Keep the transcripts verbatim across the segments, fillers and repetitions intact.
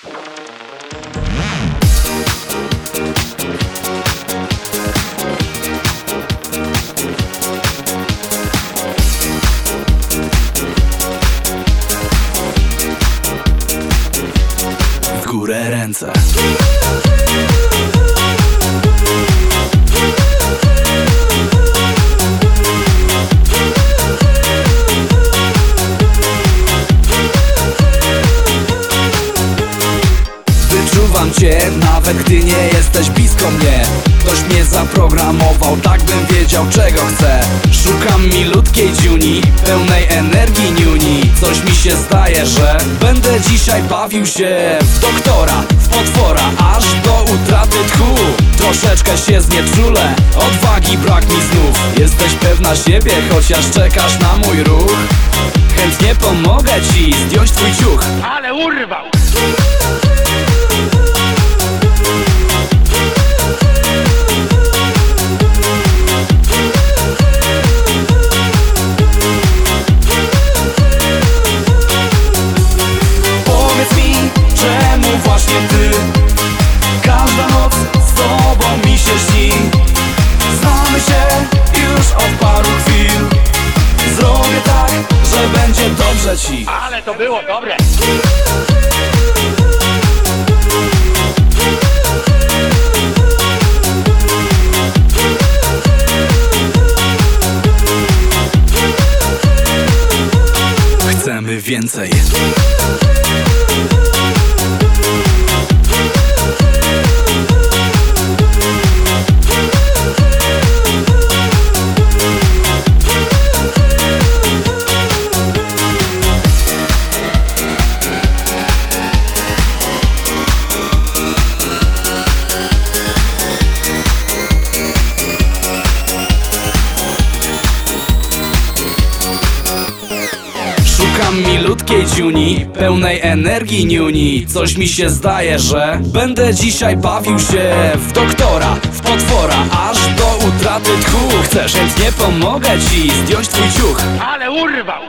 W górę ręce. Wyczuwam cię, nawet gdy nie jesteś blisko mnie. Ktoś mnie zaprogramował, tak bym wiedział czego chcę. Szukam milutkiej dziuni, pełnej energii niuni. Coś mi się zdaje, że będę dzisiaj bawił się w doktora, w potwora, aż do utraty tchu. Troszeczkę się znieczulę, odwagi brak mi znów. Jesteś pewna siebie, chociaż czekasz na mój ruch. Chętnie pomogę ci zdjąć twój ciuch. Ale urwał! Powiedz mi, czemu właśnie ty? Każda noc z tobą mi się śni. Znamy się już od paru chwil. Zrobię tak, że będzie dobrze ci. Ale to było dobre! Chcemy więcej. Szukam milutkiej dziuni, pełnej energii niuni. Coś mi się zdaje, że będę dzisiaj bawił się w doktora, w potwora, aż do utraty tchu. Chcesz, chętnie pomogę ci zdjąć twój ciuch. Ale urwał!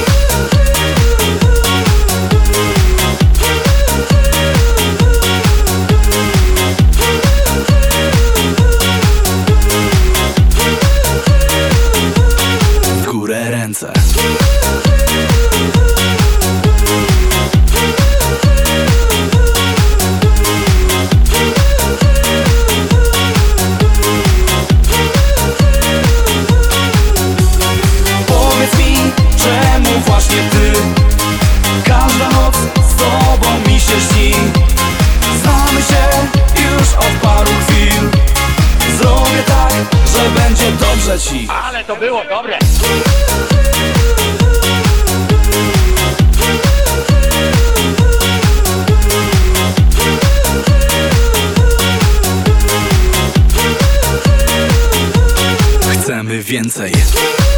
W górę ręce. Powiedz mi, czemu właśnie ty? Każda noc z tobą mi się śni. Znamy się już od paru chwil. Zrobię tak, że będzie dobrze ci. Ale to było dobre! Chcemy więcej.